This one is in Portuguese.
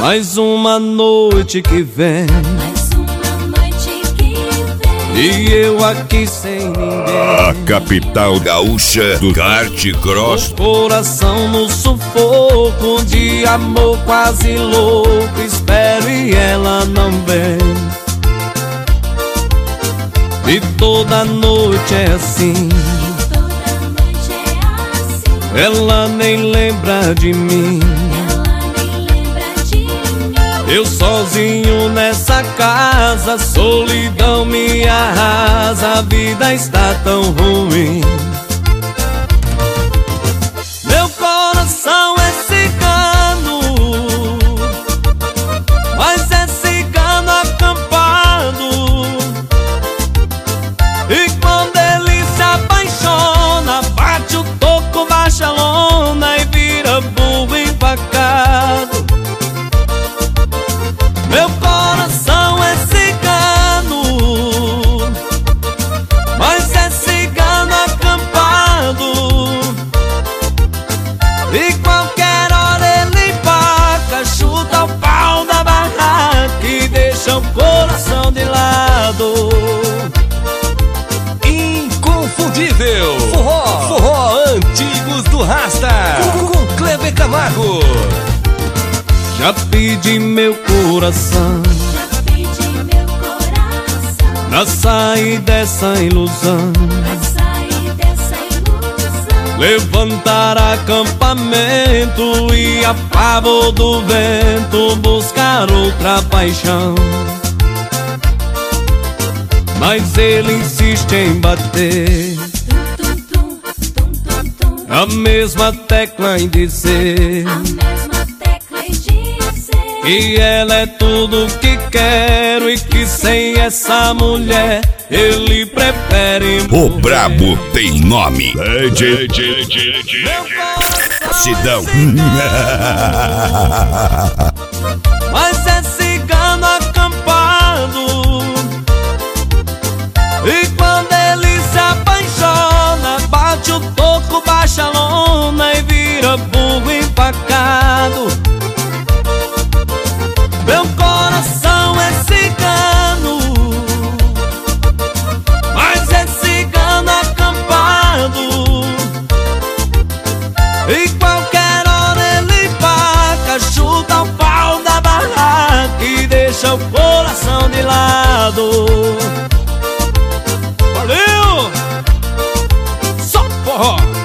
Mais uma noite que vem, e eu aqui sem ninguém. A capital gaúcha do kart cross. O coração no sufoco de amor quase louco. Espero e ela não vem. E toda noite é assim. Ela nem lembra de mim. Eu sozinho nessa casa, solidão me arrasa, a vida está tão ruim. Meu coração é cigano, mas é cigano acampado. E quando ele se apaixona, bate o toco, baixa a lona e vira burro empacado. Meu coração é cigano, mas é cigano acampado. E qualquer hora ele paga, chuta o pau da barraca e deixa o coração de lado. Inconfundível Forró Antigos do Rasta, com Kleber Camargo. Já pedi meu coração pra sair dessa ilusão, levantar acampamento e a favor do vento buscar outra paixão. Mas ele insiste em bater a mesma tecla em dizer que ela é tudo que quero e que sem essa mulher ele prefere morrer. O brabo tem nome. Cidão. Mas é cigano acampado. E quando ele se apaixona, bate o toco, baixa a lona e vira burro empacado. Meu coração é cigano, mas é cigano acampado. E qualquer hora ele paga, chuta o pau da barraca e deixa o coração de lado. Valeu! Só forró!